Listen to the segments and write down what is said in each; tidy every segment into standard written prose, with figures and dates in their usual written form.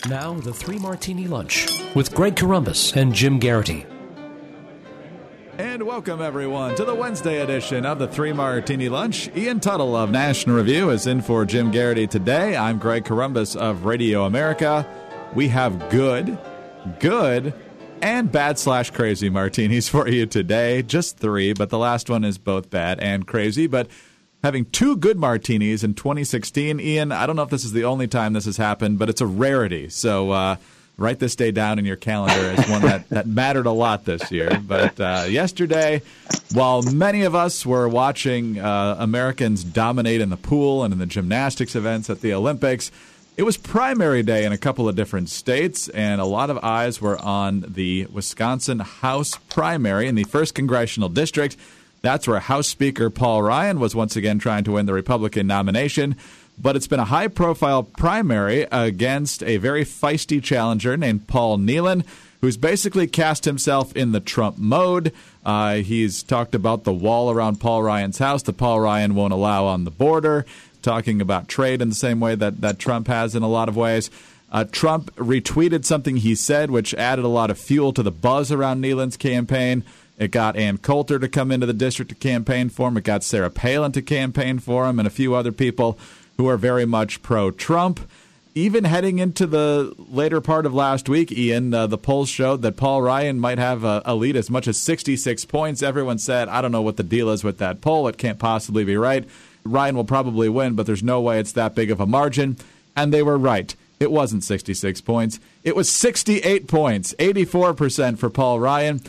Now, the Three Martini Lunch with Greg Corombos and Jim Garrity. And welcome, everyone, to the Wednesday edition of the Three Martini Lunch. Ian Tuttle of National Review is in for Jim Garrity today. I'm Greg Corombos of Radio America. We have good, and bad/crazy martinis for you today. Just three, but the last one is both bad and crazy. But having two good martinis in 2016, Ian, I don't know if this is the only time this has happened, but it's a rarity. So write this day down in your calendar as one that mattered a lot this year. But yesterday, while many of us were watching Americans dominate in the pool and in the gymnastics events at the Olympics, it was primary day in a couple of different states, and a lot of eyes were on the Wisconsin House primary in the 1st Congressional District. That's where House Speaker Paul Ryan was once again trying to win the Republican nomination. But it's been a high-profile primary against a very feisty challenger named Paul Nehlen, who's basically cast himself in the Trump mode. He's talked about the wall around Paul Ryan's house that Paul Ryan won't allow on the border, talking about trade in the same way that Trump has in a lot of ways. Trump retweeted something he said, which added a lot of fuel to the buzz around Nehlen's campaign. It got Ann Coulter to come into the district to campaign for him. It got Sarah Palin to campaign for him and a few other people who are very much pro-Trump. Even heading into the later part of last week, Ian, the polls showed that Paul Ryan might have a lead as much as 66 points. Everyone said, I don't know what the deal is with that poll. It can't possibly be right. Ryan will probably win, but there's no way it's that big of a margin. And they were right. It wasn't 66 points. It was 68 points, 84% for Paul Ryan,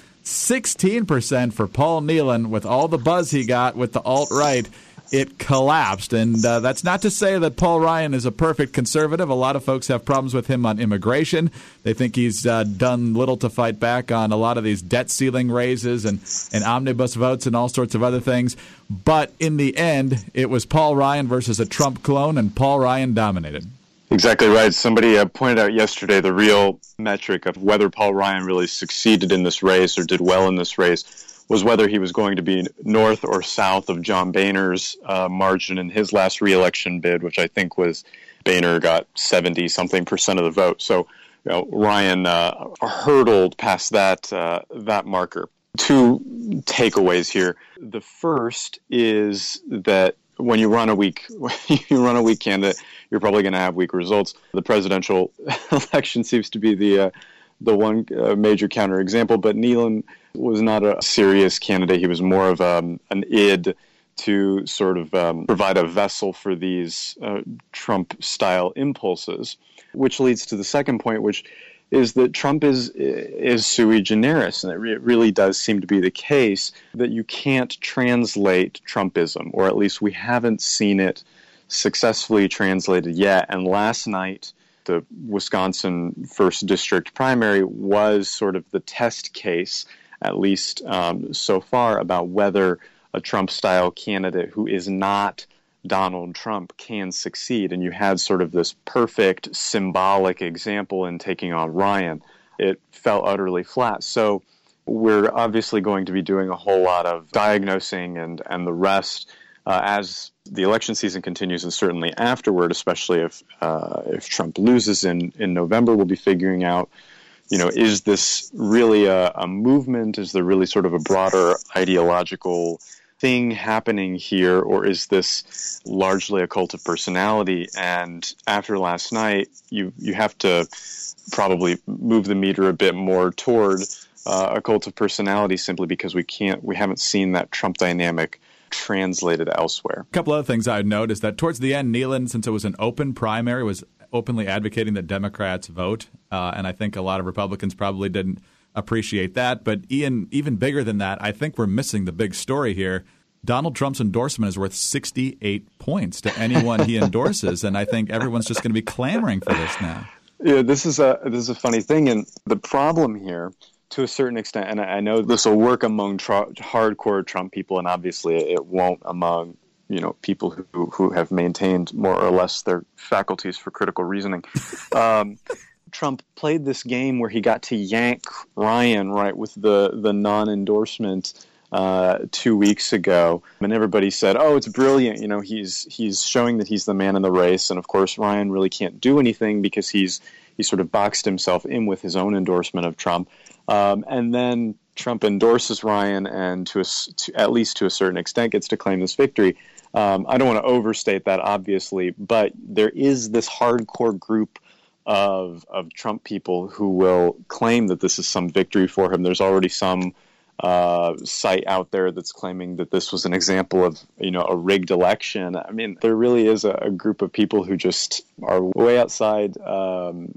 16% for Paul Nehlen. With all the buzz he got with the alt-right, it collapsed. And that's not to say that Paul Ryan is a perfect conservative. A lot of folks have problems with him on immigration. They think he's done little to fight back on a lot of these debt ceiling raises and omnibus votes and all sorts of other things. But in the end, it was Paul Ryan versus a Trump clone, and Paul Ryan dominated. Exactly right. Somebody pointed out yesterday the real metric of whether Paul Ryan really succeeded in this race or did well in this race was whether he was going to be north or south of John Boehner's margin in his last re-election bid, which I think was Boehner got 70-something% of the vote. So Ryan hurdled past that marker. Two takeaways here. The first is that when you run a weak candidate, you're probably going to have weak results. The presidential election seems to be the one major counterexample, but Nehlen was not a serious candidate. He was more of an id to sort of provide a vessel for these Trump-style impulses, which leads to the second point, which is that Trump is sui generis, and it really does seem to be the case that you can't translate Trumpism, or at least we haven't seen it successfully translated yet. And last night, the Wisconsin 1st District primary was sort of the test case, at least so far, about whether a Trump-style candidate who is not Donald Trump can succeed. And you had sort of this perfect symbolic example in taking on Ryan. It fell utterly flat. So we're obviously going to be doing a whole lot of diagnosing and the rest as the election season continues, and certainly afterward, especially if Trump loses in November. We'll be figuring out, is this really a movement? Is there really sort of a broader ideological thing happening here, or is this largely a cult of personality? And after last night, you have to probably move the meter a bit more toward a cult of personality, simply because we haven't seen that Trump dynamic translated elsewhere. A couple other things I'd note is that towards the end, Nehlen, since it was an open primary, was openly advocating that Democrats vote, and I think a lot of Republicans probably didn't appreciate that. But Ian, even bigger than that, I think we're missing the big story here. Donald Trump's endorsement is worth 68 points to anyone he endorses, and I think everyone's just going to be clamoring for this now. Yeah, this is a funny thing, and the problem here, to a certain extent, and I know this will work among hardcore Trump people, and obviously it won't among people who have maintained more or less their faculties for critical reasoning. Trump played this game where he got to yank Ryan right with the non-endorsement 2 weeks ago, and everybody said, "Oh, it's brilliant! He's showing that he's the man in the race." And of course, Ryan really can't do anything because he sort of boxed himself in with his own endorsement of Trump, and then Trump endorses Ryan, and at least to a certain extent, gets to claim this victory. I don't want to overstate that, obviously, but there is this hardcore group of Trump people who will claim that this is some victory for him. There's already some site out there that's claiming that this was an example of a rigged election. I mean, there really is a group of people who just are way outside the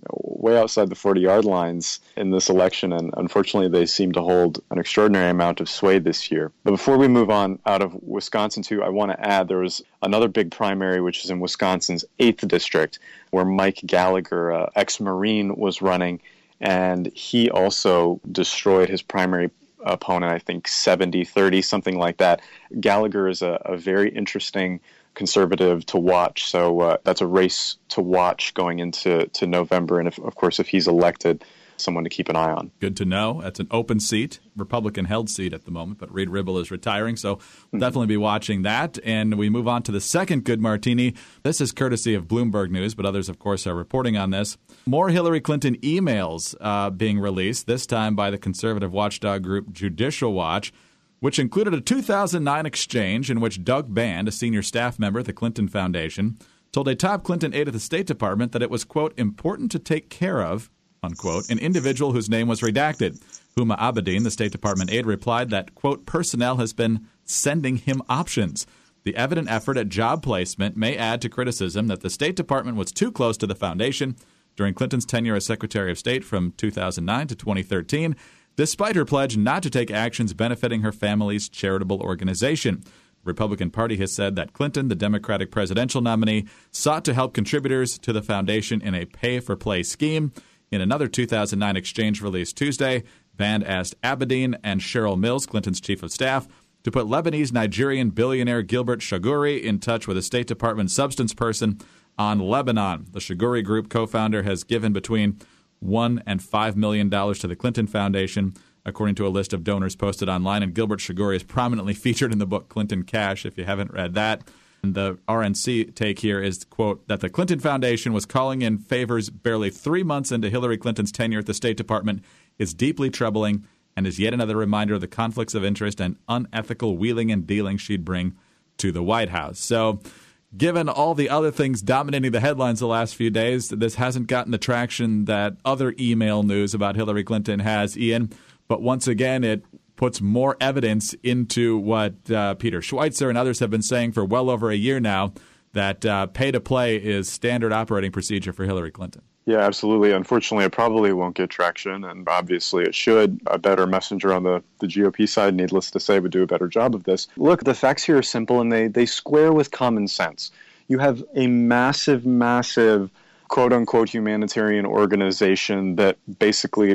40-yard lines in this election, and unfortunately they seem to hold an extraordinary amount of sway this year. But before we move on out of Wisconsin too, I want to add there was another big primary, which is in Wisconsin's 8th district, where Mike Gallagher, ex-Marine, was running, and he also destroyed his primary opponent, I think 70-30, something like that. Gallagher is a very interesting conservative to watch, so that's a race to watch going into November, and of course if he's elected, someone to keep an eye on. Good to know. That's an open seat, Republican-held seat at the moment, but Reed Ribble is retiring, so we'll definitely be watching that. And we move on to the second Good Martini. This is courtesy of Bloomberg News, but others, of course, are reporting on this. More Hillary Clinton emails being released, this time by the conservative watchdog group Judicial Watch, which included a 2009 exchange in which Doug Band, a senior staff member at the Clinton Foundation, told a top Clinton aide at the State Department that it was, quote, important to take care of, unquote, an individual whose name was redacted. Huma Abedin, the State Department aide, replied that, quote, personnel has been sending him options. The evident effort at job placement may add to criticism that the State Department was too close to the foundation during Clinton's tenure as Secretary of State from 2009 to 2013, despite her pledge not to take actions benefiting her family's charitable organization. The Republican Party has said that Clinton, the Democratic presidential nominee, sought to help contributors to the foundation in a pay-for-play scheme. In another 2009 exchange released Tuesday, Band asked Abedin and Cheryl Mills, Clinton's chief of staff, to put Lebanese-Nigerian billionaire Gilbert Shaguri in touch with a State Department substance person on Lebanon. The Shaguri Group co-founder has given between $1 and $5 million to the Clinton Foundation, according to a list of donors posted online. And Gilbert Shaguri is prominently featured in the book Clinton Cash, if you haven't read that. And the RNC take here is, quote, that the Clinton Foundation was calling in favors barely 3 months into Hillary Clinton's tenure at the State Department is deeply troubling and is yet another reminder of the conflicts of interest and unethical wheeling and dealing she'd bring to the White House. So given all the other things dominating the headlines the last few days, this hasn't gotten the traction that other email news about Hillary Clinton has, Ian. But once again, it puts more evidence into what Peter Schweitzer and others have been saying for well over a year now, that pay-to-play is standard operating procedure for Hillary Clinton. Yeah, absolutely. Unfortunately, it probably won't get traction, and obviously it should. A better messenger on the GOP side, needless to say, would do a better job of this. Look, the facts here are simple, and they square with common sense. You have a massive, quote-unquote humanitarian organization that basically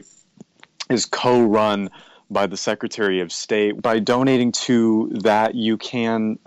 is co-run by the Secretary of State. By donating to that, you can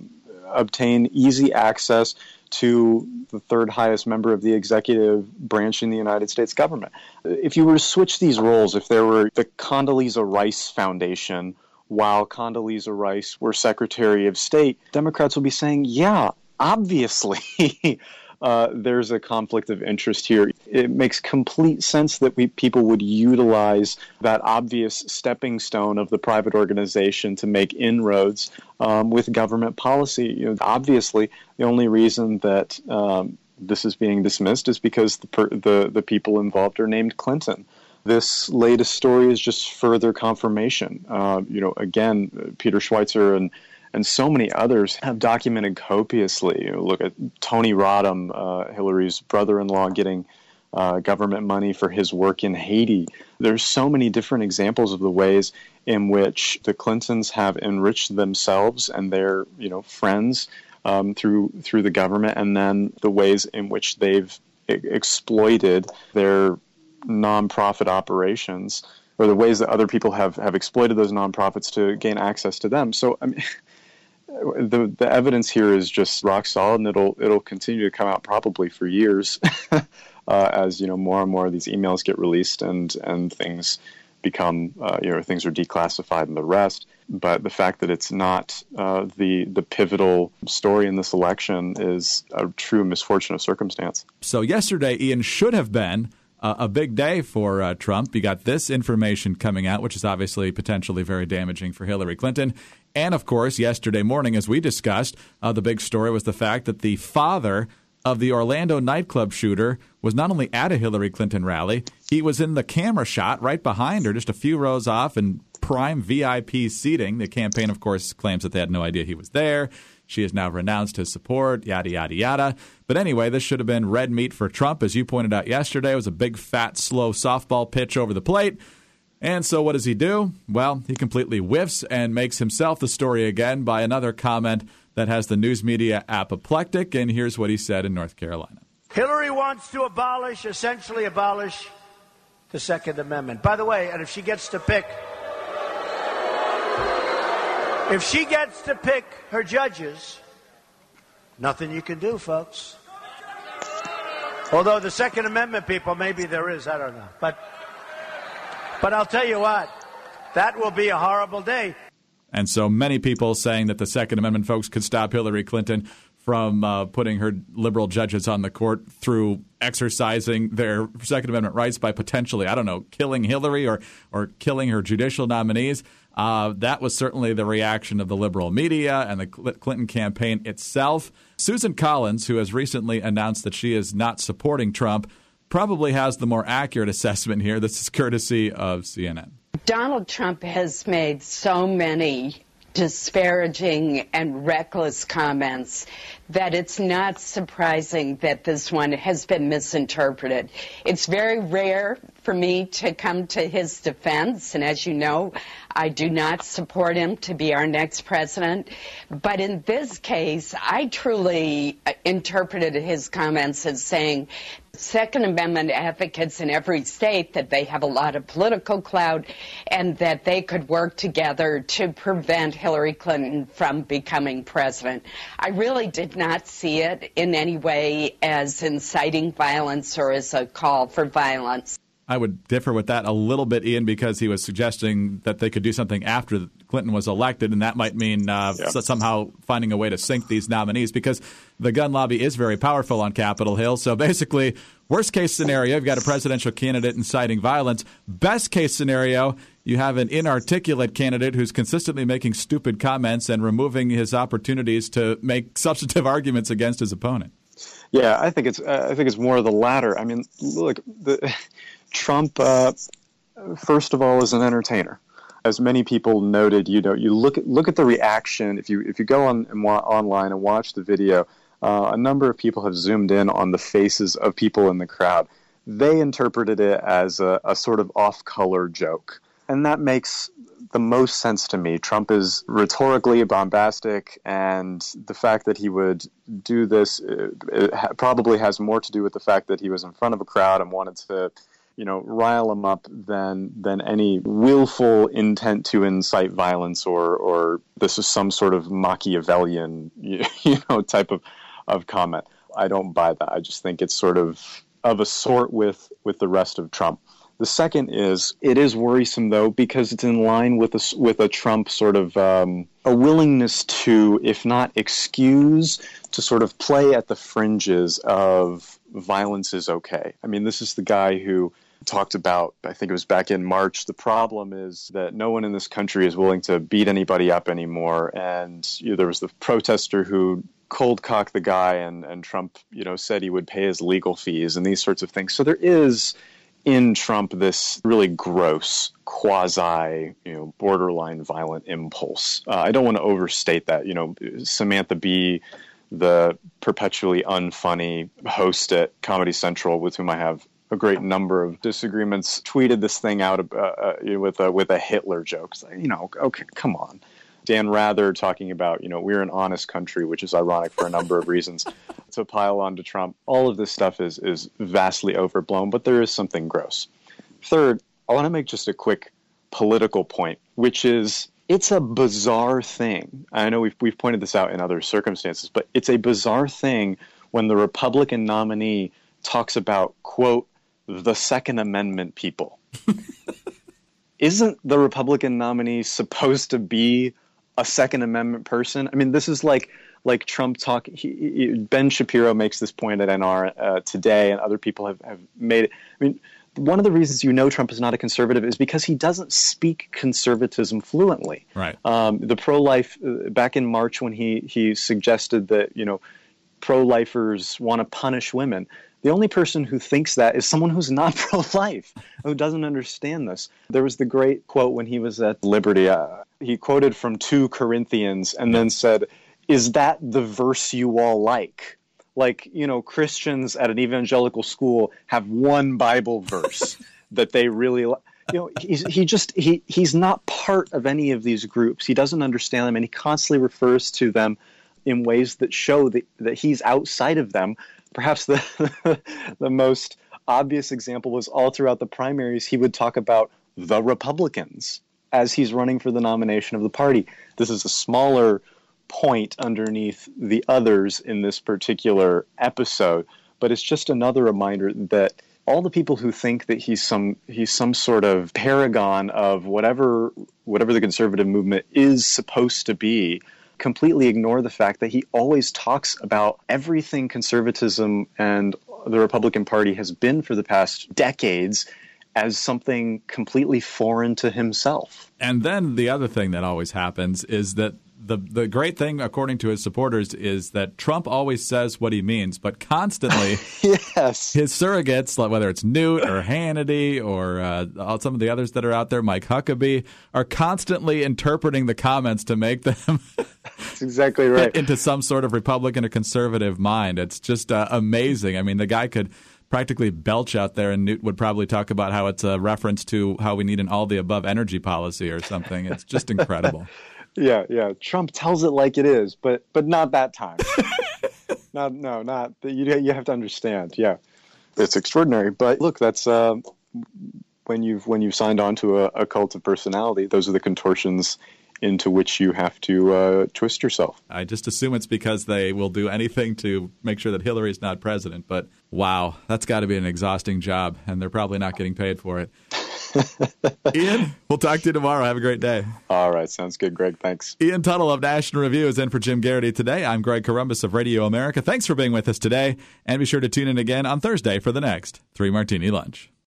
obtain easy access to the third highest member of the executive branch in the United States government. If you were to switch these roles, if there were the Condoleezza Rice Foundation while Condoleezza Rice were Secretary of State, Democrats will be saying, yeah, obviously there's a conflict of interest here. It makes complete sense that people would utilize that obvious stepping stone of the private organization to make inroads with government policy. Obviously, the only reason that this is being dismissed is because the people involved are named Clinton. This latest story is just further confirmation. Again, Peter Schweitzer and so many others have documented copiously. Look at Tony Rodham, Hillary's brother-in-law, getting government money for his work in Haiti. There's so many different examples of the ways in which the Clintons have enriched themselves and their friends through the government, and then the ways in which they've exploited their nonprofit operations, or the ways that other people have exploited those nonprofits to gain access to them. So, I mean, the evidence here is just rock solid, and it'll continue to come out probably for years as more and more of these emails get released and things become, things are declassified and the rest. But the fact that it's not the pivotal story in this election is a true misfortune of circumstance. So yesterday, Ian, should have been a big day for Trump. You got this information coming out, which is obviously potentially very damaging for Hillary Clinton. And, of course, yesterday morning, as we discussed, the big story was the fact that the father of the Orlando nightclub shooter was not only at a Hillary Clinton rally, he was in the camera shot right behind her, just a few rows off in prime VIP seating. The campaign, of course, claims that they had no idea he was there. She has now renounced his support, yada, yada, yada. But anyway, this should have been red meat for Trump. As you pointed out yesterday, it was a big, fat, slow softball pitch over the plate. And so what does he do? Well, he completely whiffs and makes himself the story again by another comment that has the news media apoplectic. And here's what he said in North Carolina. Hillary wants to essentially abolish the Second Amendment. By the way, and if she gets to pick her judges, nothing you can do, folks. Although the Second Amendment people, maybe there is, I don't know. But I'll tell you what, that will be a horrible day. And so many people saying that the Second Amendment folks could stop Hillary Clinton from putting her liberal judges on the court through exercising their Second Amendment rights by potentially, killing Hillary or killing her judicial nominees. That was certainly the reaction of the liberal media and the Clinton campaign itself. Susan Collins, who has recently announced that she is not supporting Trump, probably has the more accurate assessment here. This is courtesy of CNN. Donald Trump has made so many disparaging and reckless comments that it's not surprising that this one has been misinterpreted. It's very rare for me to come to his defense, and as you know, I do not support him to be our next president. But in this case, I truly interpreted his comments as saying Second Amendment advocates in every state that they have a lot of political clout and that they could work together to prevent Hillary Clinton from becoming president. I really did not see it in any way as inciting violence or as a call for violence. I would differ with that a little bit, Ian, because he was suggesting that they could do something after Clinton was elected, and that might mean somehow finding a way to sink these nominees, because the gun lobby is very powerful on Capitol Hill. So basically, worst case scenario, you've got a presidential candidate inciting violence. Best case scenario, you have an inarticulate candidate who's consistently making stupid comments and removing his opportunities to make substantive arguments against his opponent. Yeah, I think it's more of the latter. I mean, look, Trump, first of all, is an entertainer. As many people noted, you look at the reaction. If you go online and watch the video, a number of people have zoomed in on the faces of people in the crowd. They interpreted it as a sort of off-color joke, and that makes the most sense to me. Trump is rhetorically bombastic, and the fact that he would do this probably has more to do with the fact that he was in front of a crowd and wanted to rile them up than any willful intent to incite violence or this is some sort of Machiavellian, type of comment. I don't buy that. I just think it's sort of a sort with the rest of Trump. The second is, it is worrisome, though, because it's in line with a Trump sort of a willingness to, if not excuse, to sort of play at the fringes of violence is okay. I mean, this is the guy who talked about, I think it was back in March, the problem is that no one in this country is willing to beat anybody up anymore. And there was the protester who cold-cocked the guy, and Trump, said he would pay his legal fees and these sorts of things. So there is in Trump this really gross, quasi, borderline violent impulse. I don't want to overstate that. Samantha Bee, the perpetually unfunny host at Comedy Central, with whom I have a great number of disagreements, tweeted this thing out with a Hitler joke. Okay, come on. Dan Rather talking about, we're an honest country, which is ironic for a number of reasons, to pile on to Trump. All of this stuff is vastly overblown, but there is something gross. Third, I want to make just a quick political point, which is it's a bizarre thing. I know we've pointed this out in other circumstances, but it's a bizarre thing when the Republican nominee talks about, quote, the Second Amendment people. isn't the Republican nominee supposed to be a Second Amendment person? I mean, this is like Trump talk. Ben Shapiro makes this point at NR today, and other people have made it. I mean, one of the reasons Trump is not a conservative is because he doesn't speak conservatism fluently. Right. The pro-life, back in March when he suggested that, pro-lifers want to punish women, the only person who thinks that is someone who's not pro-life, who doesn't understand this. There was the great quote when he was at Liberty. He quoted from 2 Corinthians and then said, "Is that the verse you all like?" Like, Christians at an evangelical school have one Bible verse that they really like. He's not part of any of these groups. He doesn't understand them, and he constantly refers to them in ways that show that he's outside of them. Perhaps the most obvious example was all throughout the primaries, he would talk about the Republicans as he's running for the nomination of the party. This is a smaller point underneath the others in this particular episode, but it's just another reminder that all the people who think that he's some sort of paragon of whatever the conservative movement is supposed to be completely ignore the fact that he always talks about everything conservatism and the Republican Party has been for the past decades as something completely foreign to himself. And then the other thing that always happens is that the great thing, according to his supporters, is that Trump always says what he means, but constantly yes, his surrogates, whether it's Newt or Hannity or some of the others that are out there, Mike Huckabee, are constantly interpreting the comments to make them That's exactly right. into some sort of Republican or conservative mind. It's just amazing. I mean, the guy could practically belch out there, and Newt would probably talk about how it's a reference to how we need an all-the-above energy policy or something. It's just incredible. Yeah. Trump tells it like it is, but not that time. Not you have to understand. Yeah, it's extraordinary. But look, that's when you've signed on to a cult of personality. Those are the contortions into which you have to twist yourself. I just assume it's because they will do anything to make sure that Hillary's not president. But wow, that's got to be an exhausting job, and they're probably not getting paid for it. Ian, we'll talk to you tomorrow. Have a great day. All right. Sounds good, Greg. Thanks. Ian Tuttle of National Review is in for Jim Garrity today. I'm Greg Corombos of Radio America. Thanks for being with us today, and be sure to tune in again on Thursday for the next 3 Martini Lunch.